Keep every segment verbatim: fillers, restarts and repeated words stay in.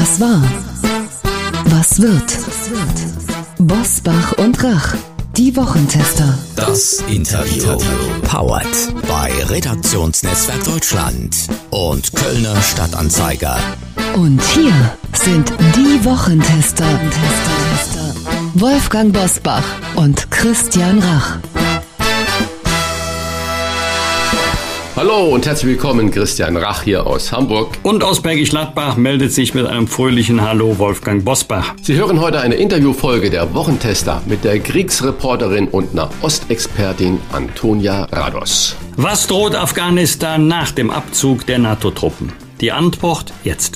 Was war? Was wird? Bosbach und Rach, die Wochentester. Das Interview. Powered bei Redaktionsnetzwerk Deutschland und Kölner Stadtanzeiger. Und hier sind die Wochentester. Wolfgang Bosbach und Christian Rach. Hallo und herzlich willkommen, Christian Rach hier aus Hamburg. Und aus Bergisch Gladbach meldet sich mit einem fröhlichen Hallo Wolfgang Bosbach. Sie hören heute eine Interviewfolge der Wochentester mit der Kriegsreporterin und Nahostexpertin Antonia Rados. Was droht Afghanistan nach dem Abzug der NATO-Truppen? Die Antwort jetzt.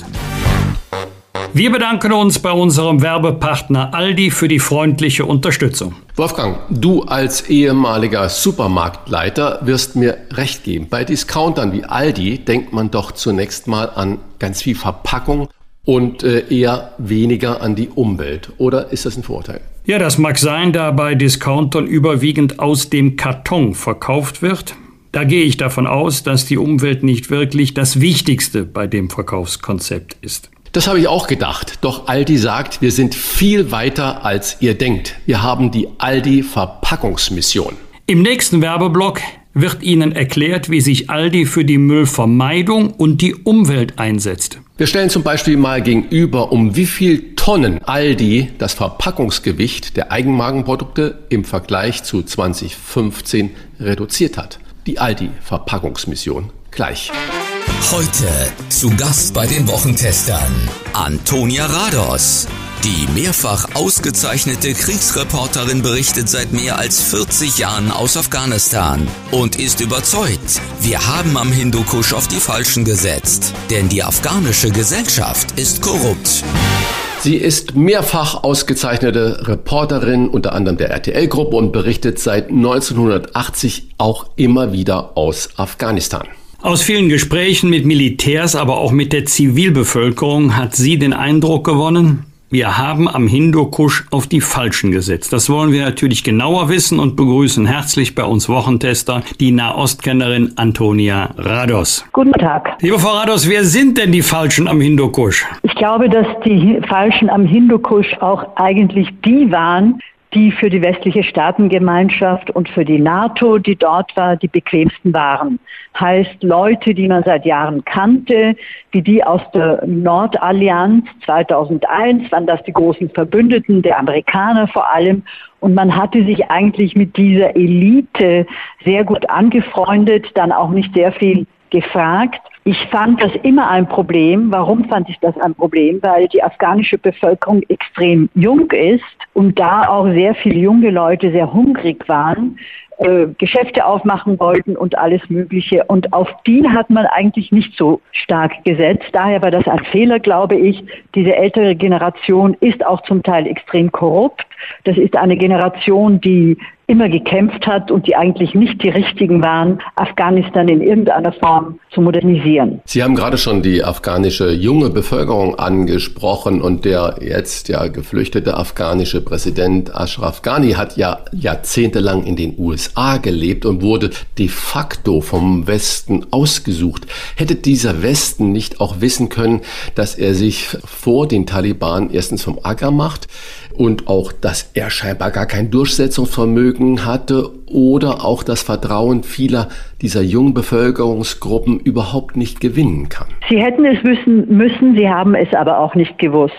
Wir bedanken uns bei unserem Werbepartner Aldi für die freundliche Unterstützung. Wolfgang, du als ehemaliger Supermarktleiter wirst mir recht geben. Bei Discountern wie Aldi denkt man doch zunächst mal an ganz viel Verpackung und äh, eher weniger an die Umwelt. Oder ist das ein Vorurteil? Ja, das mag sein, da bei Discountern überwiegend aus dem Karton verkauft wird. Da gehe ich davon aus, dass die Umwelt nicht wirklich das Wichtigste bei dem Verkaufskonzept ist. Das habe ich auch gedacht. Doch Aldi sagt, wir sind viel weiter, als ihr denkt. Wir haben die Aldi-Verpackungsmission. Im nächsten Werbeblock wird Ihnen erklärt, wie sich Aldi für die Müllvermeidung und die Umwelt einsetzt. Wir stellen zum Beispiel mal gegenüber, um wie viel Tonnen Aldi das Verpackungsgewicht der Eigenmarkenprodukte im Vergleich zu zwanzig fünfzehn reduziert hat. Die Aldi-Verpackungsmission gleich. Heute zu Gast bei den Wochentestern Antonia Rados. Die mehrfach ausgezeichnete Kriegsreporterin berichtet seit mehr als vierzig Jahren aus Afghanistan und ist überzeugt, wir haben am Hindukusch auf die Falschen gesetzt, denn die afghanische Gesellschaft ist korrupt. Sie ist mehrfach ausgezeichnete Reporterin, unter anderem der R T L-Gruppe, und berichtet seit neunzehnhundertachtzig auch immer wieder aus Afghanistan. Aus vielen Gesprächen mit Militärs, aber auch mit der Zivilbevölkerung hat sie den Eindruck gewonnen, wir haben am Hindukusch auf die Falschen gesetzt. Das wollen wir natürlich genauer wissen und begrüßen herzlich bei uns Wochentester die Nahostkennerin Antonia Rados. Guten Tag. Liebe Frau Rados, wer sind denn die Falschen am Hindukusch? Ich glaube, dass die Falschen am Hindukusch auch eigentlich die waren, die für die westliche Staatengemeinschaft und für die NATO, die dort war, die bequemsten waren. Heißt Leute, die man seit Jahren kannte, wie die aus der Nordallianz zweitausendeins, waren das die großen Verbündeten, der Amerikaner vor allem. Und man hatte sich eigentlich mit dieser Elite sehr gut angefreundet, dann auch nicht sehr viel gefragt. Ich fand das immer ein Problem. Warum fand ich das ein Problem? Weil die afghanische Bevölkerung extrem jung ist und da auch sehr viele junge Leute sehr hungrig waren, äh, Geschäfte aufmachen wollten und alles Mögliche. Und auf die hat man eigentlich nicht so stark gesetzt. Daher war das ein Fehler, glaube ich. Diese ältere Generation ist auch zum Teil extrem korrupt. Das ist eine Generation, die immer gekämpft hat und die eigentlich nicht die Richtigen waren, Afghanistan in irgendeiner Form zu modernisieren. Sie haben gerade schon die afghanische junge Bevölkerung angesprochen und der jetzt ja geflüchtete afghanische Präsident Ashraf Ghani hat ja jahrzehntelang in den U S A gelebt und wurde de facto vom Westen ausgesucht. Hätte dieser Westen nicht auch wissen können, dass er sich vor den Taliban erstens vom Acker macht und auch, dass er scheinbar gar kein Durchsetzungsvermögen hatte oder auch das Vertrauen vieler dieser jungen Bevölkerungsgruppen überhaupt nicht gewinnen kann? Sie hätten es wissen müssen, sie haben es aber auch nicht gewusst.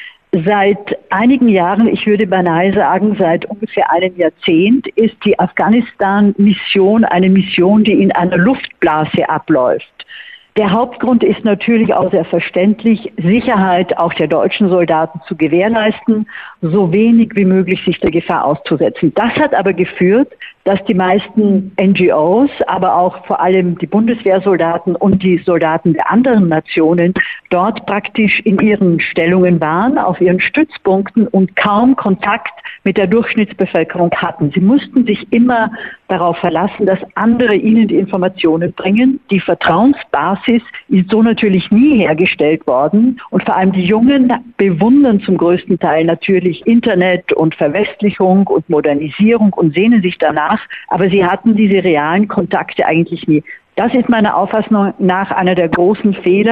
Seit einigen Jahren, ich würde beinahe sagen, seit ungefähr einem Jahrzehnt, ist die Afghanistan-Mission eine Mission, die in einer Luftblase abläuft. Der Hauptgrund ist natürlich auch sehr verständlich, Sicherheit auch der deutschen Soldaten zu gewährleisten, so wenig wie möglich sich der Gefahr auszusetzen. Das hat aber geführt, dass die meisten N G Os, aber auch vor allem die Bundeswehrsoldaten und die Soldaten der anderen Nationen dort praktisch in ihren Stellungen waren, auf ihren Stützpunkten und kaum Kontakt mit der Durchschnittsbevölkerung hatten. Sie mussten sich immer darauf verlassen, dass andere ihnen die Informationen bringen. Die Vertrauensbasis ist so natürlich nie hergestellt worden. Und vor allem die Jungen bewundern zum größten Teil natürlich Internet und Verwestlichung und Modernisierung und sehnen sich danach. Aber sie hatten diese realen Kontakte eigentlich nie. Das ist meiner Auffassung nach einer der großen Fehler,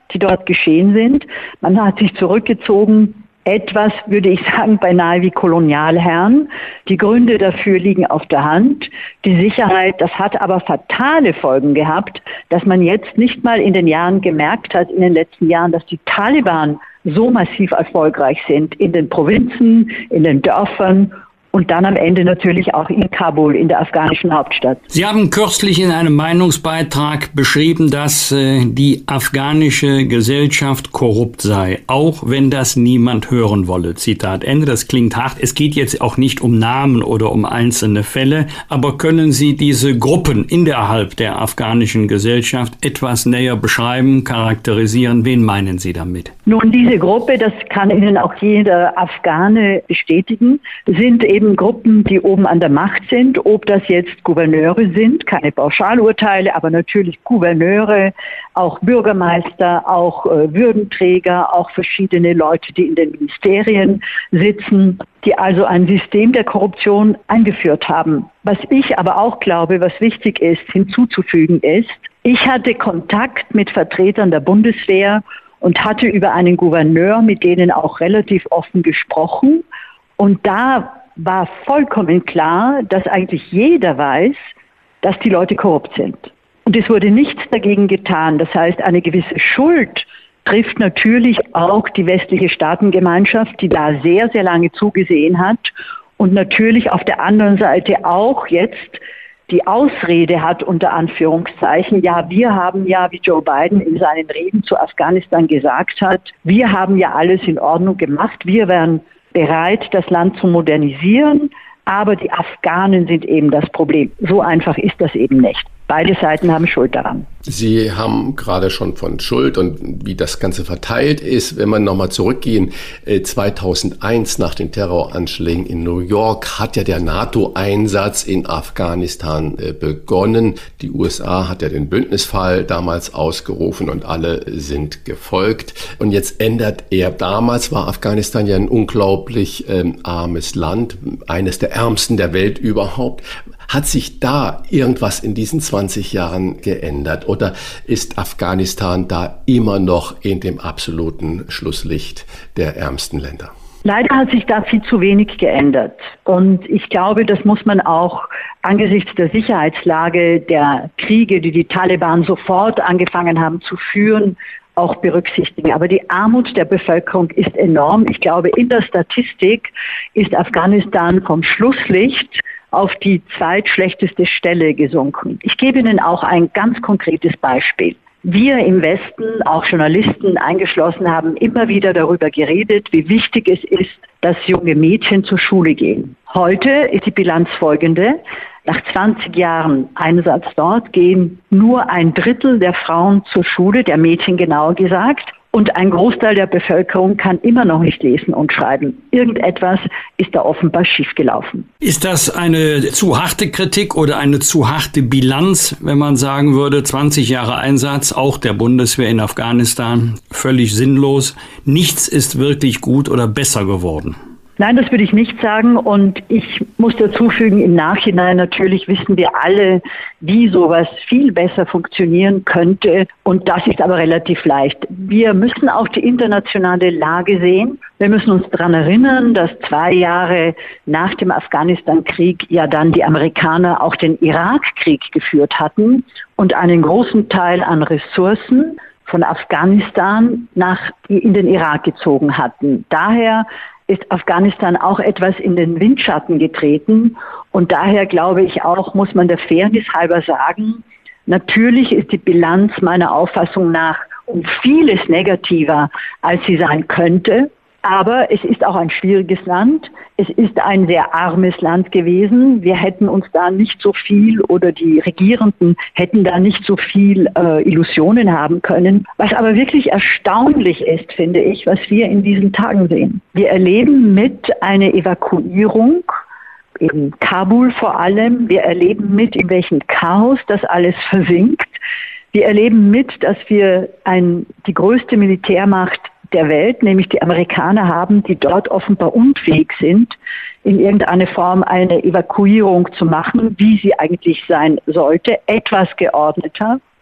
die dort geschehen sind. Man hat sich zurückgezogen, etwas, würde ich sagen, beinahe wie Kolonialherren. Die Gründe dafür liegen auf der Hand. Die Sicherheit, das hat aber fatale Folgen gehabt, dass man jetzt nicht mal in den Jahren gemerkt hat, in den letzten Jahren, dass die Taliban so massiv erfolgreich sind in den Provinzen, in den Dörfern und dann am Ende natürlich auch in Kabul, in der afghanischen Hauptstadt. Sie haben kürzlich in einem Meinungsbeitrag beschrieben, dass äh, die afghanische Gesellschaft korrupt sei, auch wenn das niemand hören wolle. Zitat Ende, das klingt hart. Es geht jetzt auch nicht um Namen oder um einzelne Fälle, aber können Sie diese Gruppen innerhalb der afghanischen Gesellschaft etwas näher beschreiben, charakterisieren? Wen meinen Sie damit? Nun, diese Gruppe, das kann Ihnen auch jeder Afghane bestätigen, sind eben Gruppen, die oben an der Macht sind, ob das jetzt Gouverneure sind, keine Pauschalurteile, aber natürlich Gouverneure, auch Bürgermeister, auch äh, Würdenträger, auch verschiedene Leute, die in den Ministerien sitzen, die also ein System der Korruption eingeführt haben. Was ich aber auch glaube, was wichtig ist, hinzuzufügen ist, ich hatte Kontakt mit Vertretern der Bundeswehr und hatte über einen Gouverneur mit denen auch relativ offen gesprochen. Und da war vollkommen klar, dass eigentlich jeder weiß, dass die Leute korrupt sind. Und es wurde nichts dagegen getan. Das heißt, eine gewisse Schuld trifft natürlich auch die westliche Staatengemeinschaft, die da sehr, sehr lange zugesehen hat und natürlich auf der anderen Seite auch jetzt die Ausrede hat, unter Anführungszeichen, ja, wir haben ja, wie Joe Biden in seinen Reden zu Afghanistan gesagt hat, wir haben ja alles in Ordnung gemacht, wir wären bereit, das Land zu modernisieren, aber die Afghanen sind eben das Problem. So einfach ist das eben nicht. Beide Seiten haben Schuld daran. Sie haben gerade schon von Schuld und wie das Ganze verteilt ist. Wenn wir nochmal zurückgehen, zweitausendeins nach den Terroranschlägen in New York hat ja der NATO-Einsatz in Afghanistan begonnen. Die U S A hat ja den Bündnisfall damals ausgerufen und alle sind gefolgt. Und jetzt ändert er. Damals war Afghanistan ja ein unglaublich ähm, armes Land, eines der ärmsten der Welt überhaupt. Hat sich da irgendwas in diesen zwanzig Jahren geändert oder ist Afghanistan da immer noch in dem absoluten Schlusslicht der ärmsten Länder? Leider hat sich da viel zu wenig geändert. Und ich glaube, das muss man auch angesichts der Sicherheitslage der Kriege, die die Taliban sofort angefangen haben zu führen, auch berücksichtigen. Aber die Armut der Bevölkerung ist enorm. Ich glaube, in der Statistik ist Afghanistan vom Schlusslicht auf die zweitschlechteste Stelle gesunken. Ich gebe Ihnen auch ein ganz konkretes Beispiel. Wir im Westen, auch Journalisten eingeschlossen, haben immer wieder darüber geredet, wie wichtig es ist, dass junge Mädchen zur Schule gehen. Heute ist die Bilanz folgende. Nach zwanzig Jahren Einsatz dort gehen nur ein Drittel der Frauen zur Schule, der Mädchen genauer gesagt. Und ein Großteil der Bevölkerung kann immer noch nicht lesen und schreiben. Irgendetwas ist da offenbar schiefgelaufen. Ist das eine zu harte Kritik oder eine zu harte Bilanz, wenn man sagen würde, zwanzig Jahre Einsatz, auch der Bundeswehr in Afghanistan, völlig sinnlos. Nichts ist wirklich gut oder besser geworden? Nein, das würde ich nicht sagen. Und ich muss dazu fügen, im Nachhinein natürlich wissen wir alle, wie sowas viel besser funktionieren könnte. Und das ist aber relativ leicht. Wir müssen auch die internationale Lage sehen. Wir müssen uns daran erinnern, dass zwei Jahre nach dem Afghanistan-Krieg ja dann die Amerikaner auch den Irak-Krieg geführt hatten und einen großen Teil an Ressourcen von Afghanistan nach in den Irak gezogen hatten. Daher ist Afghanistan auch etwas in den Windschatten getreten. Und daher glaube ich auch, muss man der Fairness halber sagen, natürlich ist die Bilanz meiner Auffassung nach um vieles negativer, als sie sein könnte. Aber es ist auch ein schwieriges Land. Es ist ein sehr armes Land gewesen. Wir hätten uns da nicht so viel oder die Regierenden hätten da nicht so viel äh, Illusionen haben können. Was aber wirklich erstaunlich ist, finde ich, was wir in diesen Tagen sehen. Wir erleben mit einer Evakuierung, in Kabul vor allem, wir erleben mit, in welchem Chaos das alles versinkt. Wir erleben mit, dass wir ein, die größte Militärmacht der Welt, nämlich die Amerikaner haben, die dort offenbar unfähig sind, in irgendeiner Form eine Evakuierung zu machen, wie sie eigentlich sein sollte, etwas geordneter.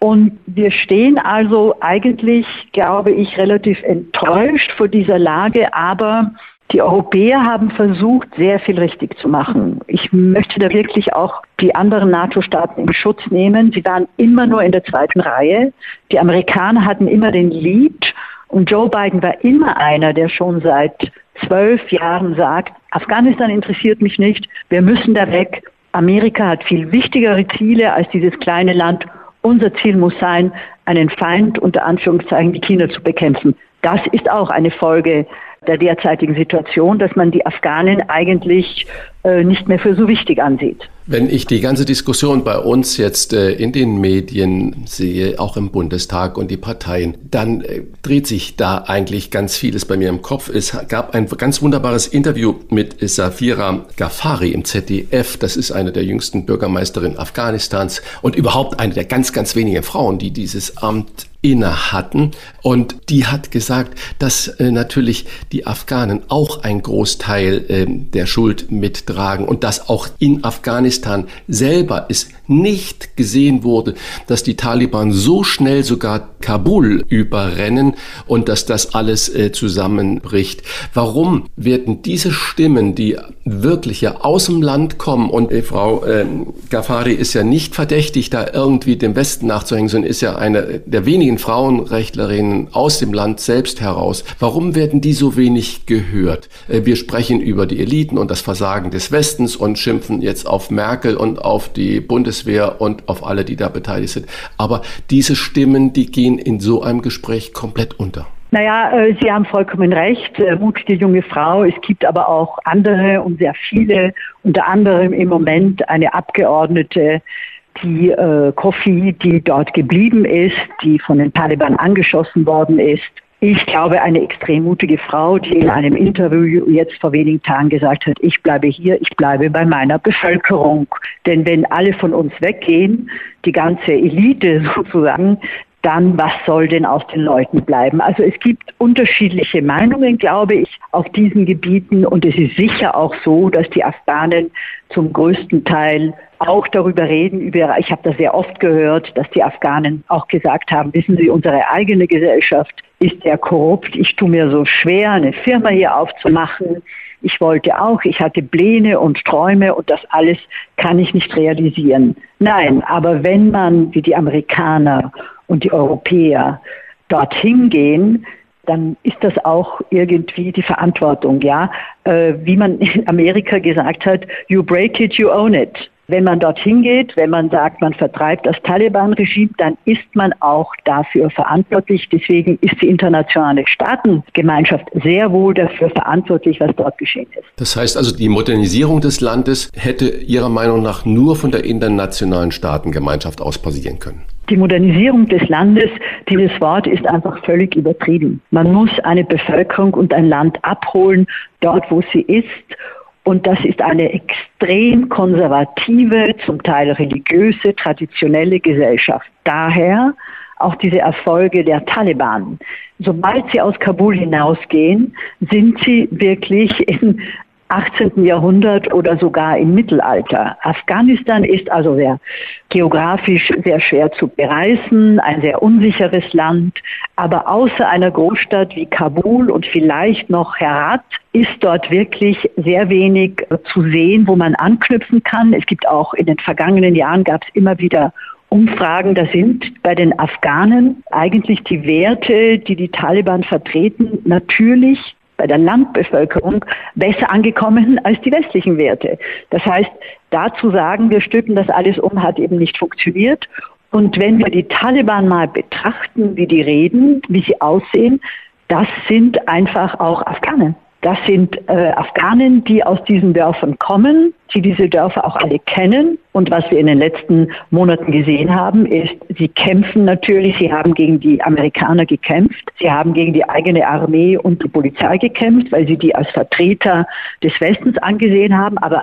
Und wir stehen also eigentlich, glaube ich, relativ enttäuscht vor dieser Lage, aber die Europäer haben versucht, sehr viel richtig zu machen. Ich möchte da wirklich auch die anderen NATO-Staaten in Schutz nehmen. Sie waren immer nur in der zweiten Reihe. Die Amerikaner hatten immer den Lead und Joe Biden war immer einer, der schon seit zwölf Jahren sagt, Afghanistan interessiert mich nicht, wir müssen da weg. Amerika hat viel wichtigere Ziele als dieses kleine Land. Unser Ziel muss sein, einen Feind unter Anführungszeichen wie China zu bekämpfen. Das ist auch eine Folge der derzeitigen Situation, dass man die Afghanen eigentlich äh, nicht mehr für so wichtig ansieht. Wenn ich die ganze Diskussion bei uns jetzt äh, in den Medien sehe, auch im Bundestag und die Parteien, dann äh, dreht sich da eigentlich ganz vieles bei mir im Kopf. Es gab ein ganz wunderbares Interview mit Safira Ghaffari im Z D F. Das ist eine der jüngsten Bürgermeisterinnen Afghanistans und überhaupt eine der ganz, ganz wenigen Frauen, die dieses Amt inne hatten. Und die hat gesagt, dass äh, natürlich die Afghanen auch einen Großteil äh, der Schuld mittragen und dass auch in Afghanistan selber es nicht gesehen wurde, dass die Taliban so schnell sogar Kabul überrennen und dass das alles äh, zusammenbricht. Warum werden diese Stimmen, die wirklich ja aus dem Land kommen, und äh, Frau äh, Ghaffari ist ja nicht verdächtig, da irgendwie dem Westen nachzuhängen, sondern ist ja eine der wenigen Frauenrechtlerinnen aus dem Land selbst heraus. Warum werden die so wenig gehört? Äh, wir sprechen über die Eliten und das Versagen des Westens und schimpfen jetzt auf Merkel und auf die Bundeswehr und auf alle, die da beteiligt sind. Aber diese Stimmen, die gehen in so einem Gespräch komplett unter. Naja, äh, Sie haben vollkommen recht, äh, mutige junge Frau. Es gibt aber auch andere und sehr viele, unter anderem im Moment eine Abgeordnete, die äh, Kofi, die dort geblieben ist, die von den Taliban angeschossen worden ist. Ich glaube, eine extrem mutige Frau, die in einem Interview jetzt vor wenigen Tagen gesagt hat, ich bleibe hier, ich bleibe bei meiner Bevölkerung. Denn wenn alle von uns weggehen, die ganze Elite sozusagen, dann was soll denn aus den Leuten bleiben? Also es gibt unterschiedliche Meinungen, glaube ich, auf diesen Gebieten. Und es ist sicher auch so, dass die Afghanen zum größten Teil auch darüber reden. Über, ich habe das sehr oft gehört, dass die Afghanen auch gesagt haben, wissen Sie, unsere eigene Gesellschaft ist sehr korrupt. Ich tue mir so schwer, eine Firma hier aufzumachen. Ich wollte auch, ich hatte Pläne und Träume und das alles kann ich nicht realisieren. Nein, aber wenn man wie die Amerikaner und die Europäer dorthin gehen, dann ist das auch irgendwie die Verantwortung, ja. Äh, wie man in Amerika gesagt hat, you break it, you own it. Wenn man dorthin geht, wenn man sagt, man vertreibt das Taliban-Regime, dann ist man auch dafür verantwortlich. Deswegen ist die internationale Staatengemeinschaft sehr wohl dafür verantwortlich, was dort geschehen ist. Das heißt also, die Modernisierung des Landes hätte Ihrer Meinung nach nur von der internationalen Staatengemeinschaft aus passieren können? Die Modernisierung des Landes, dieses Wort ist einfach völlig übertrieben. Man muss eine Bevölkerung und ein Land abholen, dort wo sie ist. Und das ist eine extrem konservative, zum Teil religiöse, traditionelle Gesellschaft. Daher auch diese Erfolge der Taliban. Sobald sie aus Kabul hinausgehen, sind sie wirklich im achtzehnten Jahrhundert oder sogar im Mittelalter. Afghanistan ist also sehr geografisch sehr schwer zu bereisen, ein sehr unsicheres Land. Aber außer einer Großstadt wie Kabul und vielleicht noch Herat ist dort wirklich sehr wenig zu sehen, wo man anknüpfen kann. Es gibt auch in den vergangenen Jahren gab es immer wieder Umfragen, da sind bei den Afghanen eigentlich die Werte, die die Taliban vertreten, natürlich bei der Landbevölkerung besser angekommen als die westlichen Werte. Das heißt, da zu sagen, wir stülpen das alles um, hat eben nicht funktioniert. Und wenn wir die Taliban mal betrachten, wie die reden, wie sie aussehen, das sind einfach auch Afghanen. Das sind äh, Afghanen, die aus diesen Dörfern kommen, die diese Dörfer auch alle kennen. Und was wir in den letzten Monaten gesehen haben, ist, sie kämpfen natürlich, sie haben gegen die Amerikaner gekämpft, sie haben gegen die eigene Armee und die Polizei gekämpft, weil sie die als Vertreter des Westens angesehen haben. Aber ein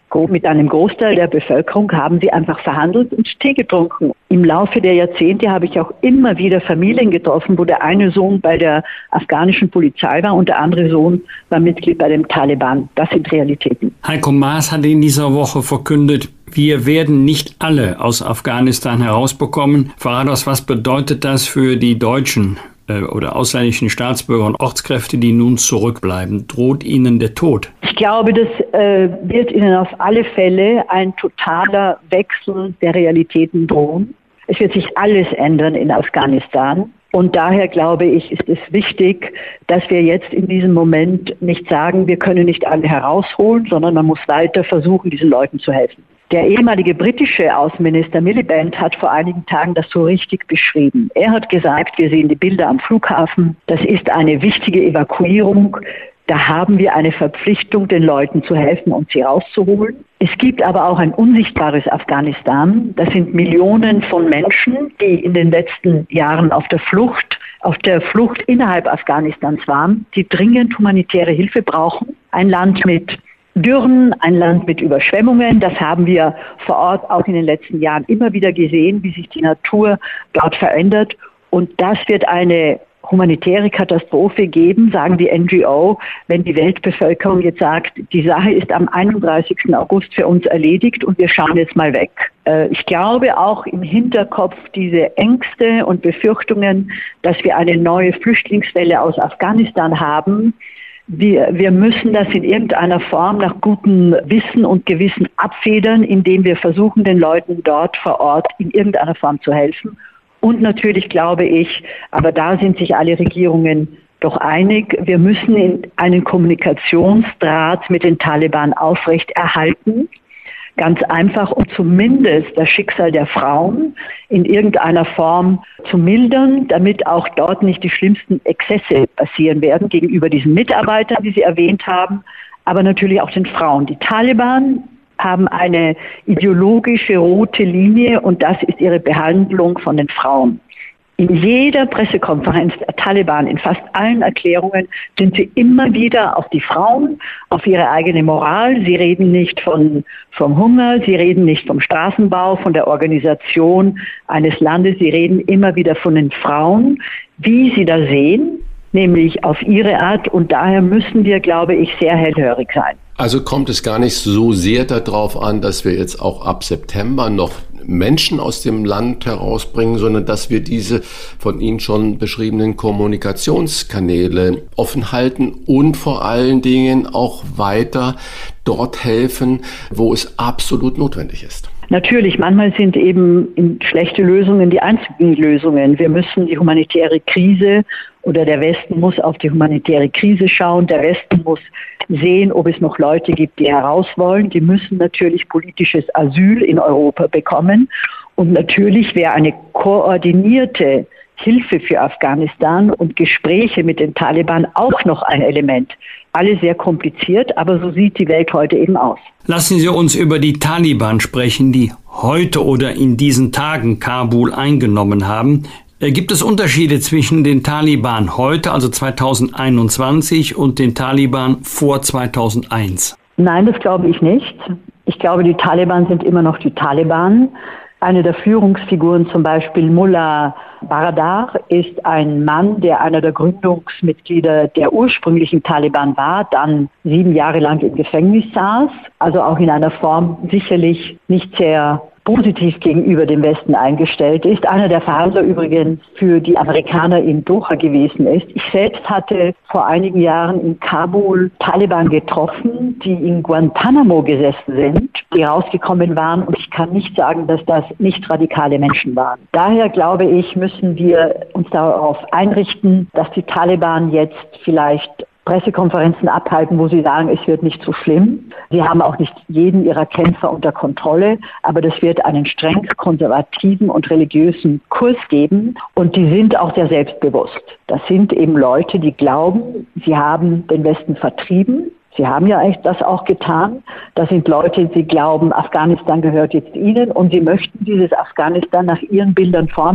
Mit einem Großteil der Bevölkerung haben sie einfach verhandelt und Tee getrunken. Im Laufe der Jahrzehnte habe ich auch immer wieder Familien getroffen, wo der eine Sohn bei der afghanischen Polizei war und der andere Sohn war Mitglied bei dem Taliban. Das sind Realitäten. Heiko Maas hat in dieser Woche verkündet, wir werden nicht alle aus Afghanistan herausbekommen. Frau Rados, was bedeutet das für die Deutschen äh, oder ausländischen Staatsbürger und Ortskräfte, die nun zurückbleiben? Droht ihnen der Tod? Ich glaube, das äh, wird ihnen auf alle Fälle ein totaler Wechsel der Realitäten drohen. Es wird sich alles ändern in Afghanistan. Und daher glaube ich, ist es wichtig, dass wir jetzt in diesem Moment nicht sagen, wir können nicht alle herausholen, sondern man muss weiter versuchen, diesen Leuten zu helfen. Der ehemalige britische Außenminister Miliband hat vor einigen Tagen das so richtig beschrieben. Er hat gesagt, wir sehen die Bilder am Flughafen, das ist eine wichtige Evakuierung. Da haben wir eine Verpflichtung, den Leuten zu helfen und sie rauszuholen. Es gibt aber auch ein unsichtbares Afghanistan. Das sind Millionen von Menschen, die in den letzten Jahren auf der Flucht, auf der Flucht innerhalb Afghanistans waren, die dringend humanitäre Hilfe brauchen. Ein Land mit Dürren, ein Land mit Überschwemmungen. Das haben wir vor Ort auch in den letzten Jahren immer wieder gesehen, wie sich die Natur dort verändert. Und das wird eine humanitäre Katastrophe geben, sagen die N G O, wenn die Weltbevölkerung jetzt sagt, die Sache ist am einunddreißigsten August für uns erledigt und wir schauen jetzt mal weg. Ich glaube auch im Hinterkopf diese Ängste und Befürchtungen, dass wir eine neue Flüchtlingswelle aus Afghanistan haben. Wir, wir müssen das in irgendeiner Form nach gutem Wissen und Gewissen abfedern, indem wir versuchen, den Leuten dort vor Ort in irgendeiner Form zu helfen. Und natürlich glaube ich, aber da sind sich alle Regierungen doch einig, wir müssen einen Kommunikationsdraht mit den Taliban aufrechterhalten. Ganz einfach, um zumindest das Schicksal der Frauen in irgendeiner Form zu mildern, damit auch dort nicht die schlimmsten Exzesse passieren werden gegenüber diesen Mitarbeitern, die Sie erwähnt haben, aber natürlich auch den Frauen. Die Taliban haben eine ideologische rote Linie und das ist ihre Behandlung von den Frauen. In jeder Pressekonferenz der Taliban, in fast allen Erklärungen, sind sie immer wieder auf die Frauen, auf ihre eigene Moral. Sie reden nicht von, vom Hunger, sie reden nicht vom Straßenbau, von der Organisation eines Landes. Sie reden immer wieder von den Frauen, wie sie da sehen, nämlich auf ihre Art. Und daher müssen wir, glaube ich, sehr hellhörig sein. Also kommt es gar nicht so sehr darauf an, dass wir jetzt auch ab September noch Menschen aus dem Land herausbringen, sondern dass wir diese von Ihnen schon beschriebenen Kommunikationskanäle offen halten und vor allen Dingen auch weiter dort helfen, wo es absolut notwendig ist. Natürlich, manchmal sind eben schlechte Lösungen die einzigen Lösungen. Wir müssen die humanitäre Krise oder der Westen muss auf die humanitäre Krise schauen. Der Westen muss sehen, ob es noch Leute gibt, die heraus wollen. Die müssen natürlich politisches Asyl in Europa bekommen. Und natürlich wäre eine koordinierte Hilfe für Afghanistan und Gespräche mit den Taliban auch noch ein Element. Alles sehr kompliziert, aber so sieht die Welt heute eben aus. Lassen Sie uns über die Taliban sprechen, die heute oder in diesen Tagen Kabul eingenommen haben. Gibt es Unterschiede zwischen den Taliban heute, also zweitausendeinundzwanzig, und den Taliban vor zweitausendeins? Nein, das glaube ich nicht. Ich glaube, die Taliban sind immer noch die Taliban. Eine der Führungsfiguren, zum Beispiel Mullah Baradar, ist ein Mann, der einer der Gründungsmitglieder der ursprünglichen Taliban war, dann sieben Jahre lang im Gefängnis saß, also auch in einer Form sicherlich nicht sehr positiv gegenüber dem Westen eingestellt ist. Einer der Verhandler übrigens für die Amerikaner in Doha gewesen ist. Ich selbst hatte vor einigen Jahren in Kabul Taliban getroffen, die in Guantanamo gesessen sind, die rausgekommen waren. Und ich kann nicht sagen, dass das nicht radikale Menschen waren. Daher glaube ich, müssen wir uns darauf einrichten, dass die Taliban jetzt vielleicht Pressekonferenzen abhalten, wo sie sagen, es wird nicht so schlimm. Sie haben auch nicht jeden ihrer Kämpfer unter Kontrolle, aber das wird einen streng konservativen und religiösen Kurs geben und die sind auch sehr selbstbewusst. Das sind eben Leute, die glauben, sie haben den Westen vertrieben. Sie haben ja eigentlich das auch getan. Das sind Leute, die glauben, Afghanistan gehört jetzt ihnen und sie möchten dieses Afghanistan nach ihren Bildern formen.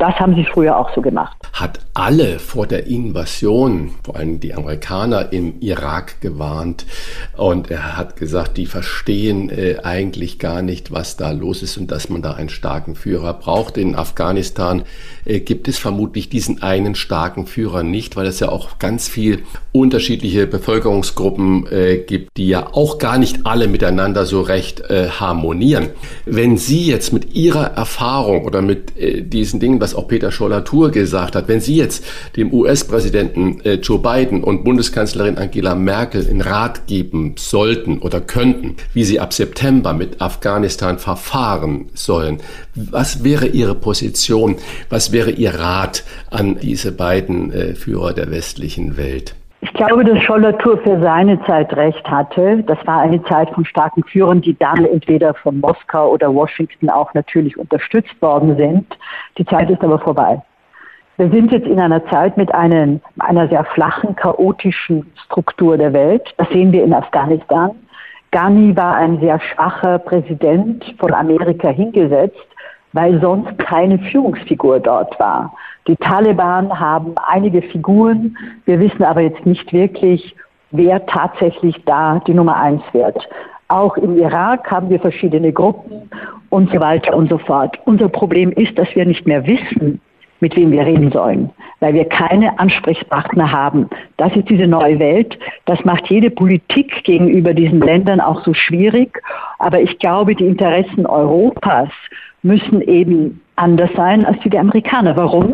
Das haben sie früher auch so gemacht. Hat alle vor der Invasion, vor allem die Amerikaner im Irak, gewarnt. Und er hat gesagt, die verstehen äh, eigentlich gar nicht, was da los ist und dass man da einen starken Führer braucht. In Afghanistan äh, gibt es vermutlich diesen einen starken Führer nicht, weil es ja auch ganz viel unterschiedliche Bevölkerungsgruppen äh, gibt, die ja auch gar nicht alle miteinander so recht äh, harmonieren. Wenn Sie jetzt mit Ihrer Erfahrung oder mit äh, diesen Dingen, was auch Peter Scholl-Latour gesagt hat, wenn Sie jetzt dem U S-Präsidenten äh, Joe Biden und Bundeskanzlerin Angela Merkel einen Rat geben sollten oder könnten, wie sie ab September mit Afghanistan verfahren sollen, was wäre Ihre Position, was wäre Ihr Rat an diese beiden äh, Führer der westlichen Welt? Ich glaube, dass Scholl-Latour für seine Zeit recht hatte. Das war eine Zeit von starken Führern, die dann entweder von Moskau oder Washington auch natürlich unterstützt worden sind. Die Zeit ist aber vorbei. Wir sind jetzt in einer Zeit mit einer, einer sehr flachen, chaotischen Struktur der Welt. Das sehen wir in Afghanistan. Ghani war ein sehr schwacher Präsident von Amerika hingesetzt, weil sonst keine Führungsfigur dort war. Die Taliban haben einige Figuren. Wir wissen aber jetzt nicht wirklich, wer tatsächlich da die Nummer eins wird. Auch im Irak haben wir verschiedene Gruppen und so weiter und so fort. Unser Problem ist, dass wir nicht mehr wissen, mit wem wir reden sollen, weil wir keine Ansprechpartner haben. Das ist diese neue Welt. Das macht jede Politik gegenüber diesen Ländern auch so schwierig. Aber ich glaube, die Interessen Europas müssen eben anders sein als die der Amerikaner. Warum?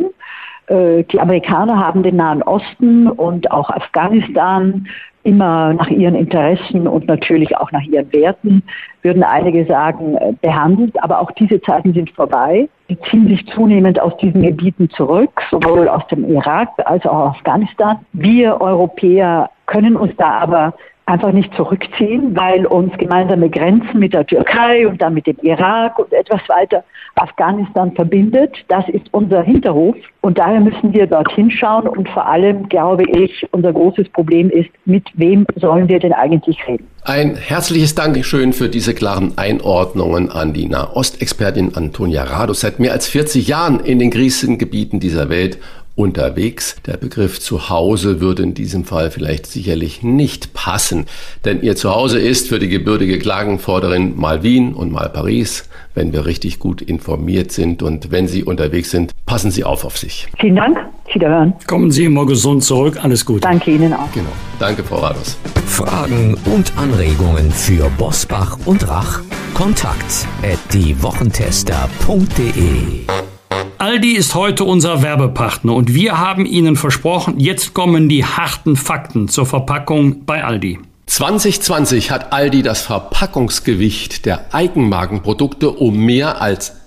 Die Amerikaner haben den Nahen Osten und auch Afghanistan immer nach ihren Interessen und natürlich auch nach ihren Werten, würden einige sagen, behandelt. Aber auch diese Zeiten sind vorbei. Die ziehen sich zunehmend aus diesen Gebieten zurück, sowohl aus dem Irak als auch aus Afghanistan. Wir Europäer können uns da aber einfach nicht zurückziehen, weil uns gemeinsame Grenzen mit der Türkei und dann mit dem Irak und etwas weiter Afghanistan verbindet. Das ist unser Hinterhof und daher müssen wir dorthin schauen und vor allem, glaube ich, unser großes Problem ist, mit wem sollen wir denn eigentlich reden? Ein herzliches Dankeschön für diese klaren Einordnungen an die Nahostexpertin Antonia Rados, seit mehr als vierzig Jahren in den Krisengebieten dieser Welt unterwegs. Der Begriff Zuhause würde in diesem Fall vielleicht sicherlich nicht passen, denn ihr Zuhause ist für die gebürtige Klagenforderin mal Wien und mal Paris, wenn wir richtig gut informiert sind. Und wenn Sie unterwegs sind, passen Sie auf auf sich. Vielen Dank. Wiederhören. Kommen Sie immer gesund zurück. Alles Gute. Danke Ihnen auch. Genau. Danke, Frau Rados. Fragen und Anregungen für Bosbach und Rach? Kontakt at diewochentester punkt de. Aldi ist heute unser Werbepartner und wir haben Ihnen versprochen, jetzt kommen die harten Fakten zur Verpackung bei Aldi. zwanzig zwanzig hat Aldi das Verpackungsgewicht der Eigenmarkenprodukte um mehr als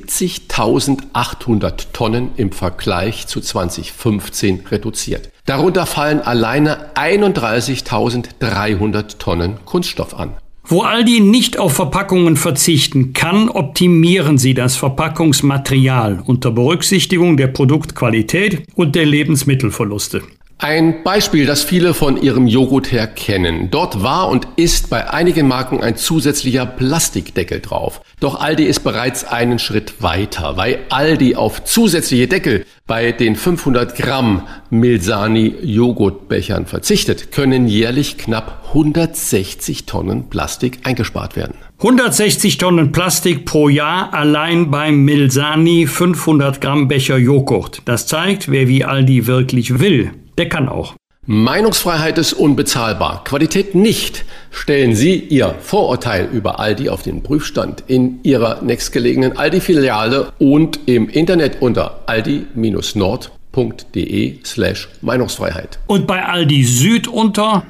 siebzigtausendachthundert Tonnen im Vergleich zu zwanzig fünfzehn reduziert. Darunter fallen alleine einunddreißigtausenddreihundert Tonnen Kunststoff an. Wo Aldi nicht auf Verpackungen verzichten kann, optimieren sie das Verpackungsmaterial unter Berücksichtigung der Produktqualität und der Lebensmittelverluste. Ein Beispiel, das viele von ihrem Joghurt her kennen. Dort war und ist bei einigen Marken ein zusätzlicher Plastikdeckel drauf. Doch Aldi ist bereits einen Schritt weiter, weil Aldi auf zusätzliche Deckel bei den fünfhundert Gramm Milsani Joghurtbechern verzichtet, können jährlich knapp hundertsechzig Tonnen Plastik eingespart werden. hundertsechzig Tonnen Plastik pro Jahr allein beim Milsani fünfhundert Gramm Becher Joghurt. Das zeigt, wer wie Aldi wirklich will, der kann auch. Meinungsfreiheit ist unbezahlbar, Qualität nicht. Stellen Sie Ihr Vorurteil über Aldi auf den Prüfstand in Ihrer nächstgelegenen Aldi-Filiale und im Internet unter aldi-nord.de slash Meinungsfreiheit. Und bei Aldi Süd unter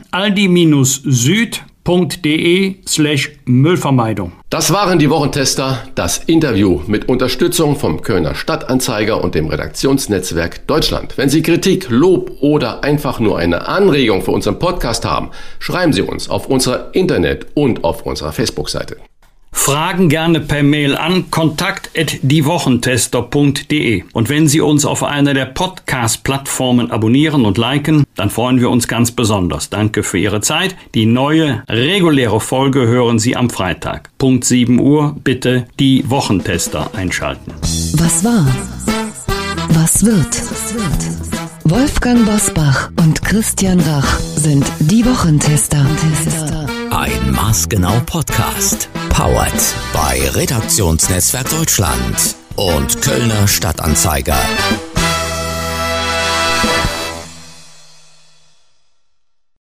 aldi-süd.de slash Müllvermeidung. Das waren die Wochentester, das Interview mit Unterstützung vom Kölner Stadtanzeiger und dem Redaktionsnetzwerk Deutschland. Wenn Sie Kritik, Lob oder einfach nur eine Anregung für unseren Podcast haben, schreiben Sie uns auf unserer Internet- und auf unserer Facebook-Seite. Fragen gerne per Mail an kontakt at diewochentester punkt de. Und wenn Sie uns auf einer der Podcast-Plattformen abonnieren und liken, dann freuen wir uns ganz besonders. Danke für Ihre Zeit. Die neue, reguläre Folge hören Sie am Freitag. Punkt sieben Uhr, bitte die Wochentester einschalten. Was war? Was wird? Wolfgang Bosbach und Christian Rach sind die Wochentester. Ein Maßgenau Podcast. Powered bei Redaktionsnetzwerk Deutschland und Kölner Stadtanzeiger.